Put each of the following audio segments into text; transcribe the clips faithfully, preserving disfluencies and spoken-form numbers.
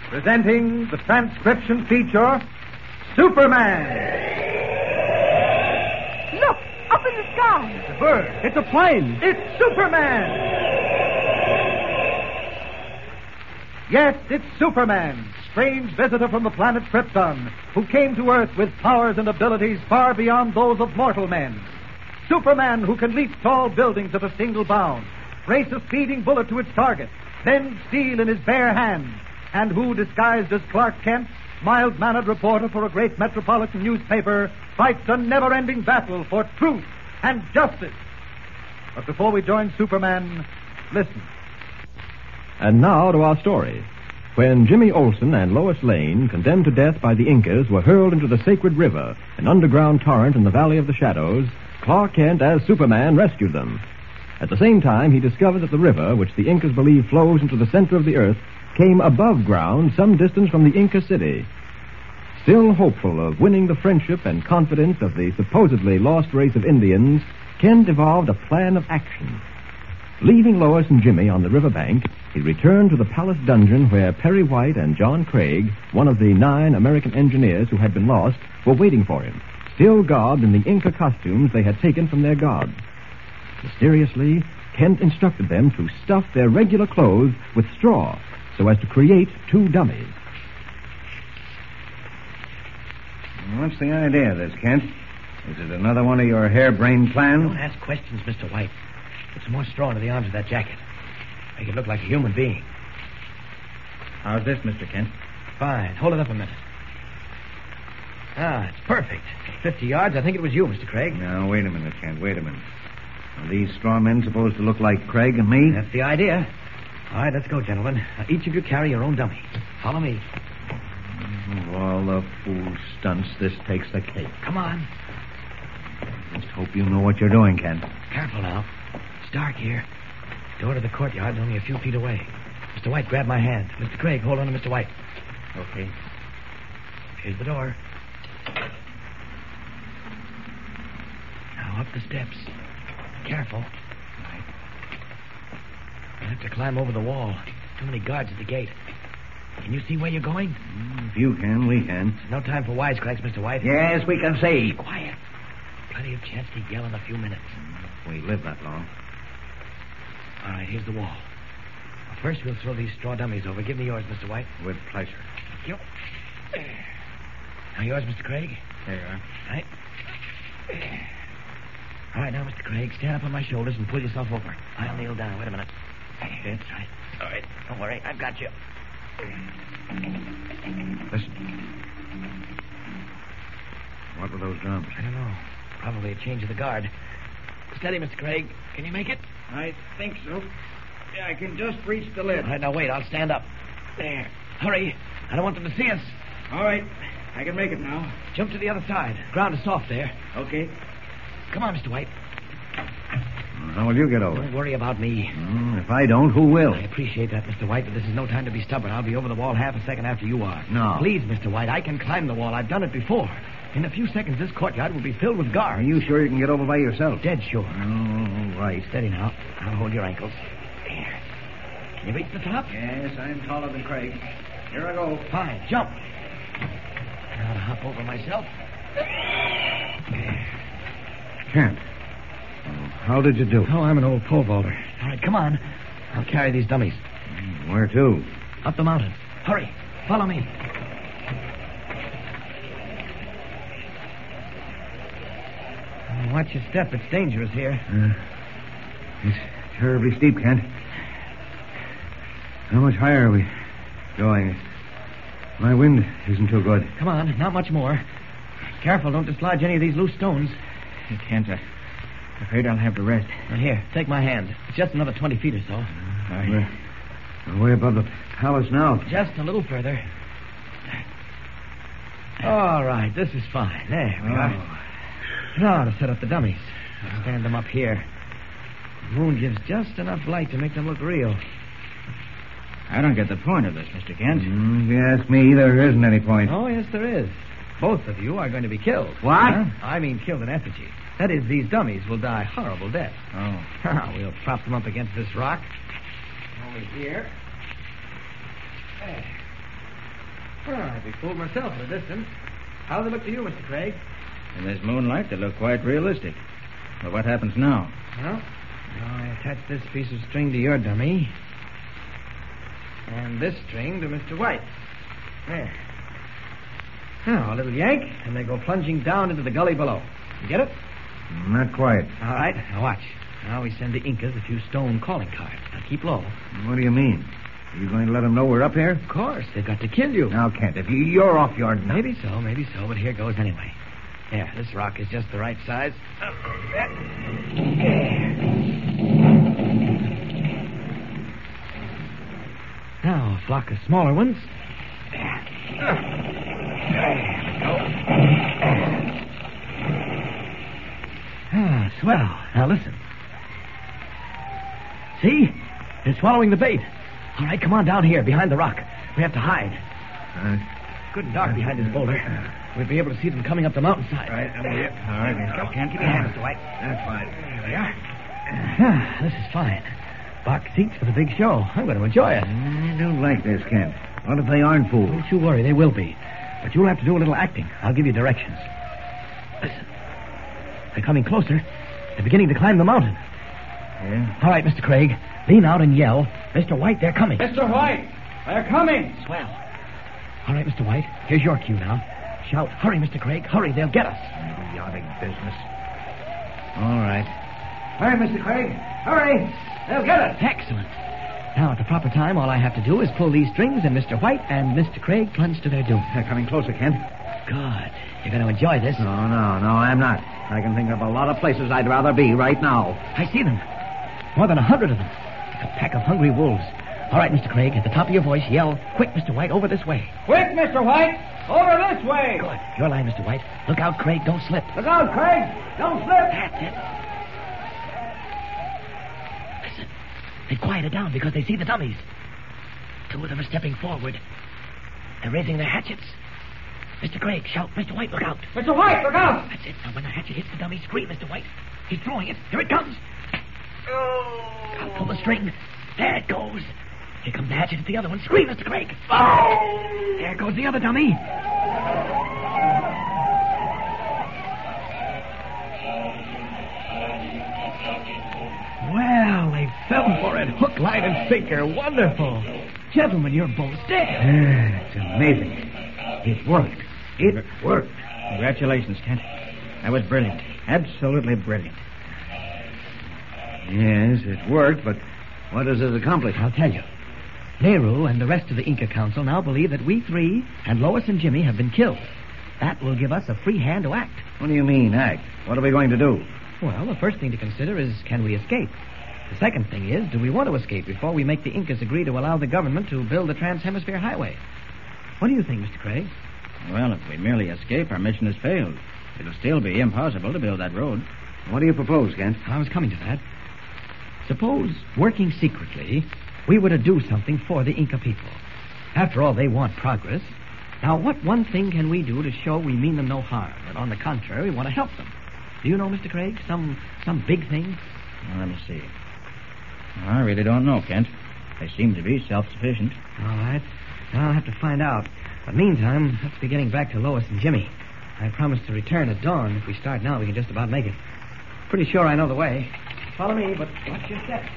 Presenting the transcription feature, Superman. Look, up in the sky. It's a bird. It's a plane. It's Superman. Yes, it's Superman, strange visitor from the planet Krypton, who came to Earth with powers and abilities far beyond those of mortal men. Superman, who can leap tall buildings at a single bound, race a speeding bullet to its target, bend steel in his bare hands, and who, disguised as Clark Kent, mild-mannered reporter for a great metropolitan newspaper, fights a never-ending battle for truth and justice. But before we join Superman, listen. And now to our story. When Jimmy Olsen and Lois Lane, condemned to death by the Incas, were hurled into the sacred river, an underground torrent in the Valley of the Shadows, Clark Kent, as Superman, rescued them. At the same time, he discovered that the river, which the Incas believe flows into the center of the earth, came above ground some distance from the Inca city. Still hopeful of winning the friendship and confidence of the supposedly lost race of Indians, Kent evolved a plan of action. Leaving Lois and Jimmy on the riverbank, he returned to the palace dungeon where Perry White and John Craig, one of the nine American engineers who had been lost, were waiting for him, still garbed in the Inca costumes they had taken from their gods. Mysteriously, Kent instructed them to stuff their regular clothes with straw so as to create two dummies. What's the idea of this, Kent? Is it another one of your harebrained plans? Don't ask questions, Mister White. Put some more straw into the arms of that jacket. Make it look like a human being. How's this, Mister Kent? Fine. Hold it up a minute. Ah, it's perfect. At fifty yards, I think it was you, Mister Craig. Now, wait a minute, Kent. Wait a minute. Are these straw men supposed to look like Craig and me? That's the idea. All right, let's go, gentlemen. Now, each of you carry your own dummy. Follow me. Of all the fool stunts, this takes the cake. Come on. Just hope you know what you're doing, Kent. Careful now. It's dark here. Door to the courtyard's only a few feet away. Mister White, grab my hand. Mister Craig, hold on to Mister White. Okay. Here's the door. Now up the steps. Careful. Right. You'll have to climb over the wall. Too many guards at the gate. Can you see where you're going? Mm, if you can, we can. No time for wisecracks, Mister White. Yes, we can see. Quiet. Plenty of chance to yell in a few minutes. We live that long. All right, here's the wall. Well, first, we'll throw these straw dummies over. Give me yours, Mister White. With pleasure. Thank you. There. Now yours, Mister Craig. There you are. Right. There. All right, now, Mister Craig, stand up on my shoulders and pull yourself over. I'll kneel down. Wait a minute. That's right. All right. Don't worry. I've got you. Listen. What were those drums? I don't know. Probably a change of the guard. Steady, Mister Craig. Can you make it? I think so. Yeah, I can just reach the lid. All right, now wait. I'll stand up. There. Hurry. I don't want them to see us. All right. I can make it now. Jump to the other side. Ground is soft there. Okay. Come on, Mister White. How will you get over? Don't worry about me. Mm, if I don't, who will? I appreciate that, Mister White, but this is no time to be stubborn. I'll be over the wall half a second after you are. No. Please, Mister White, I can climb the wall. I've done it before. In a few seconds, this courtyard will be filled with guards. Are you sure you can get over by yourself? Dead sure. Oh, right. Steady now. I'll hold your ankles. There. Can you reach the top? Yes, I'm taller than Craig. Here I go. Fine. Jump. Now to hop over myself. There. Kent. How did you do? Oh, I'm an old pole vaulter. All right, come on. I'll carry these dummies. Where to? Up the mountain. Hurry. Follow me. Watch your step. It's dangerous here. Uh, it's terribly steep, Kent. How much higher are we going? My wind isn't too good. Come on. Not much more. Careful. Don't dislodge any of these loose stones. I can't. I'm afraid I'll have to rest. Now, here. Take my hand. It's just another twenty feet or so. Right. We're way above the palace now. Just a little further. All right. This is fine. There we oh. are. Now to set up the dummies. I'll stand them up here. The moon gives just enough light to make them look real. I don't get the point of this, Mister Kent. Mm, if you ask me, there isn't any point. Oh, yes, there is. Both of you are going to be killed. What? Huh? I mean killed in effigy. That is, these dummies will die horrible deaths. Oh. We'll prop them up against this rock. Over here. There. Well, I'd be fooled myself at a distance. How do they look to you, Mister Craig? In this moonlight, they look quite realistic. But what happens now? Well, I attach this piece of string to your dummy. And this string to Mister White. There. Now, a little yank, and they go plunging down into the gully below. You get it? Not quite. All right, now watch. Now we send the Incas a few stone calling cards. Now keep low. What do you mean? Are you going to let them know we're up here? Of course, they've got to kill you. Now, Kent, if you, you're off your nut. Maybe so, maybe so, but here goes anyway. There, this rock is just the right size. There. Now, a flock of smaller ones. There. There we go. Ah, swell. Now listen. See? They're swallowing the bait. All right, come on down here, behind the rock. We have to hide. Uh, Good and dark behind this boulder. We'll be able to see them coming up the mountainside. Right, I'm here. All right, let's go. Can't keep your hand, Mister White. That's fine. There we are. Ah, this is fine. Box seats for the big show. I'm going to enjoy it. I don't like this, Kent. What if they aren't fools? Don't you worry, they will be. But you'll have to do a little acting. I'll give you directions. Listen. They're coming closer. They're beginning to climb the mountain. Yeah? All right, Mister Craig. Lean out and yell. Mister White, they're coming. Mister White, they're coming. Swell. All right, Mister White. Here's your cue now. Shout, hurry, Mister Craig. Hurry, they'll get us. Idiotic business. All right. Hurry, Mister Craig. Hurry. They'll get us. Excellent. Now, at the proper time, all I have to do is pull these strings, and Mister White and Mister Craig plunge to their doom. They're coming closer, Kent. Good. You're going to enjoy this. No, no, no, I'm not. I can think of a lot of places I'd rather be right now. I see them. More than a hundred of them. Like a pack of hungry wolves. All right, Mister Craig, at the top of your voice, yell, quick, Mister White, over this way. Quick, Mister White. Over this way. Good. Your line, Mister White. Look out, Craig. Don't slip. Look out, Craig. Don't slip. That's it. Listen. They've quieted down because they see the dummies. Two of them are stepping forward. They're raising their hatchets. Mister Craig, shout, Mister White, look out. Mister White, look out. That's it. Now, when the hatchet hits the dummy, scream, Mister White. He's throwing it. Here it comes. Oh. I'll pull the string. There it goes. Here comes the hatchet at the other one. Scream, Mister Craig. Oh! There goes the other dummy. Well, they fell for it. Hook, line, and sinker. Wonderful. Gentlemen, you're both dead. It's amazing. It worked. It worked. Congratulations, Kent. That was brilliant. Absolutely brilliant. Yes, it worked, but what does it accomplish? I'll tell you. Nehru and the rest of the Inca Council now believe that we three and Lois and Jimmy have been killed. That will give us a free hand to act. What do you mean, act? What are we going to do? Well, the first thing to consider is, can we escape? The second thing is, do we want to escape before we make the Incas agree to allow the government to build the Trans-Hemisphere Highway? What do you think, Mister Craig? Well, if we merely escape, our mission has failed. It'll still be impossible to build that road. What do you propose, Kent? I was coming to that. Suppose, working secretly, we were to do something for the Inca people. After all, they want progress. Now, what one thing can we do to show we mean them no harm, and on the contrary, we want to help them? Do you know, Mister Craig, some some big thing? Well, let me see. I really don't know, Kent. They seem to be self-sufficient. All right. I'll have to find out. But meantime, let's be getting back to Lois and Jimmy. I promised to return at dawn. If we start now, we can just about make it. Pretty sure I know the way. Follow me, but watch your steps.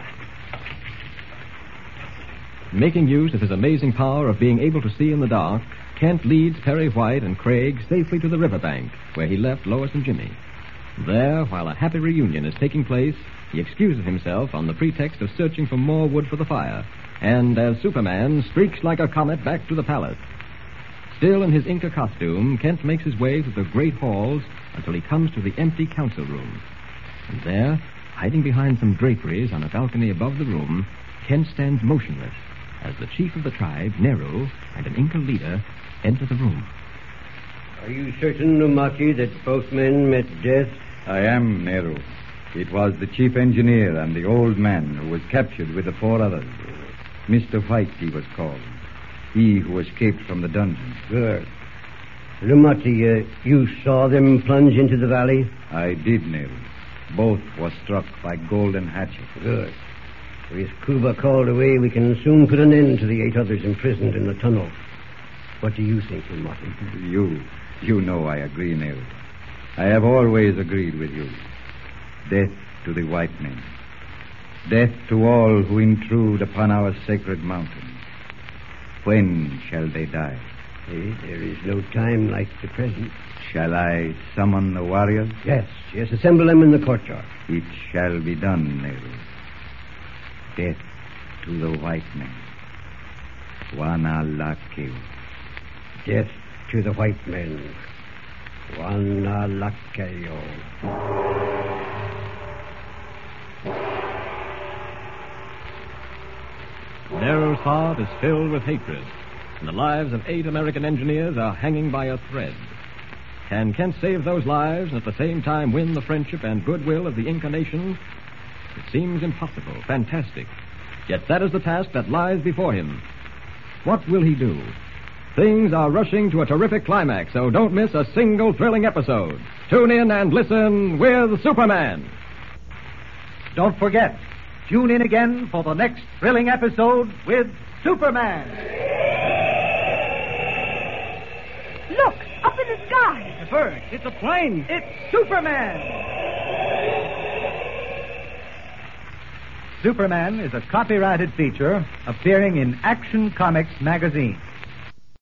Making use of his amazing power of being able to see in the dark, Kent leads Perry White and Craig safely to the riverbank, where he left Lois and Jimmy. There, while a happy reunion is taking place, he excuses himself on the pretext of searching for more wood for the fire, and as Superman streaks like a comet back to the palace. Still in his Inca costume, Kent makes his way through the great halls until he comes to the empty council room. And there, hiding behind some draperies on a balcony above the room, Kent stands motionless as the chief of the tribe, Nehru, and an Inca leader enter the room. Are you certain, Numaki, that both men met death? I am, Nehru. It was the chief engineer and the old man who was captured with the four others. Mister White, he was called. He who escaped from the dungeon. Good. Numaki, uh, you saw them plunge into the valley? I did, Nehru. Both were struck by golden hatchets. Good. With Cuba called away, we can soon put an end to the eight others imprisoned in the tunnel. What do you think, Martin? You, you know I agree, Nero. I have always agreed with you. Death to the white men. Death to all who intrude upon our sacred mountain. When shall they die? Eh, there is no time like the present. Shall I summon the warriors? Yes, yes, assemble them in the courtyard. It shall be done, Nero. Death to the white men. Wanalakeo. Death to the white men. Wanalakeo. Nero's heart is filled with hatred, and the lives of eight American engineers are hanging by a thread. Can Kent save those lives and at the same time win the friendship and goodwill of the Inca nation? It seems impossible, fantastic. Yet that is the task that lies before him. What will he do? Things are rushing to a terrific climax, so don't miss a single thrilling episode. Tune in and listen with Superman. Don't forget, tune in again for the next thrilling episode with Superman. Look, up in the sky. The bird. It's a plane. It's Superman. Superman is a copyrighted feature appearing in Action Comics magazine.